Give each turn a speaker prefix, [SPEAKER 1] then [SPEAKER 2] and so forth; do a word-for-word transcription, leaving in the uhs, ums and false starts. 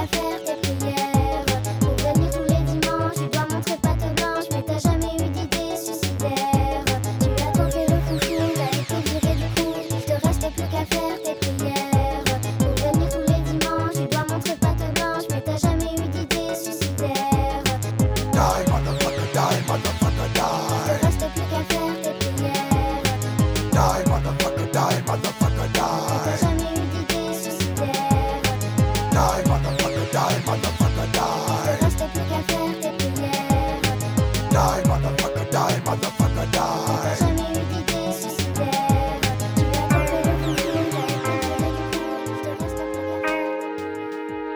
[SPEAKER 1] qu'à faire tes prières. Pour venir tous les dimanches, tu dois montrer patte blanche, mais t'as jamais eu d'idée suicidaire. Tu as tant fait le foufou, t'as été viré du coup, il te reste plus qu'à faire tes prières. Pour venir tous les dimanches, tu dois montrer patte blanche, mais t'as jamais eu d'idée suicidaire.
[SPEAKER 2] Die, motherfucker, die, motherfucker,
[SPEAKER 1] Il
[SPEAKER 2] die.
[SPEAKER 1] te reste plus qu'à faire tes prières.
[SPEAKER 2] Die, motherfucker, die, motherfucker,
[SPEAKER 1] T'as
[SPEAKER 2] die.
[SPEAKER 1] jamais eu d'idée suicidaire.
[SPEAKER 2] Die, motherfucker, die, motherfucker,
[SPEAKER 1] Il te
[SPEAKER 2] die.
[SPEAKER 1] reste plus qu'à faire tes prières.
[SPEAKER 2] Die,